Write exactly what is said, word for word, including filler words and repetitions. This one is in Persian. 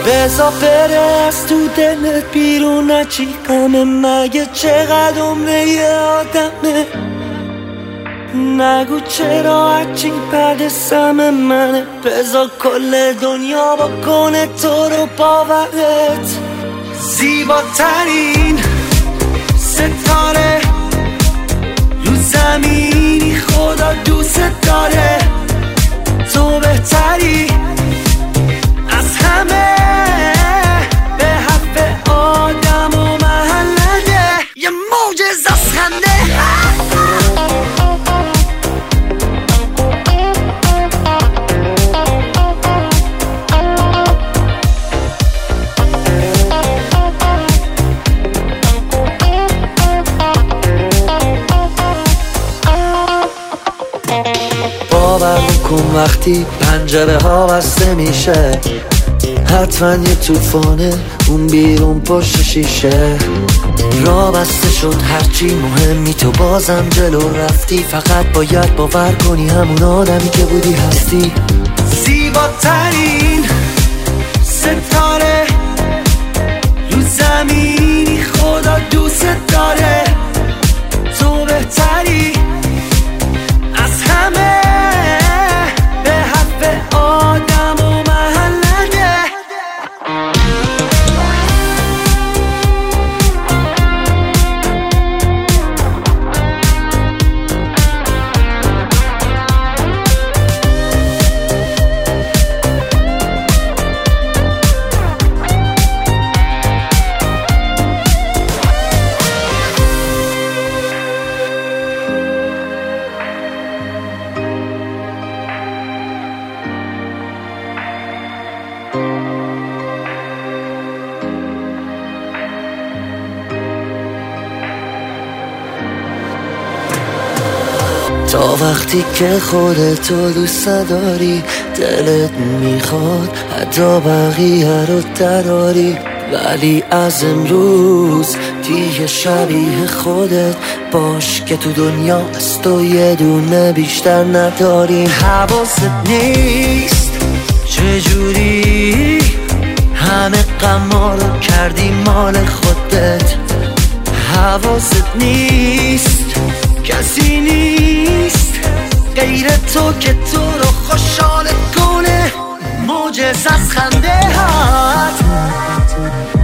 بذار بره از تو دلت بیرون نچی غمه، مگه چقدر عمره یه آدمه. نگو چرا هرچی بعد سم منه، بذار کل دنیا بکنه تو رو باورت. زیباترین ستاره رو زمینی خدا دوست داره، تو بهتری از همه به حرف آدم و محله، یه معجزه از خنده. باور کن وقتی پنجره ها بسته میشه، حتما یه توفانه اون بیرون پشت شیشه. راه بسته شد هرچی مهمی تو بازم جلو رفتی، فقط باید باور کنی همون آدمی که بودی هستی. زیباترین ستاره رو زمینی خدا دوست داره، تو بهتری از همه به حرف آدم و محله. تا وقتی که خودتو دوست داری، دلت میخواد حتی بقیه رو دراری، ولی از امروز دیگه شبیه خودت باش که تو دنیا از تو یه دونه بیشتر نداری. حواست نیست چجوری همه غما رو کردی مال خودت، حواست نیست کسی نیست غیر تو که تو رو خوشحال کنه. معجزه از خنده هات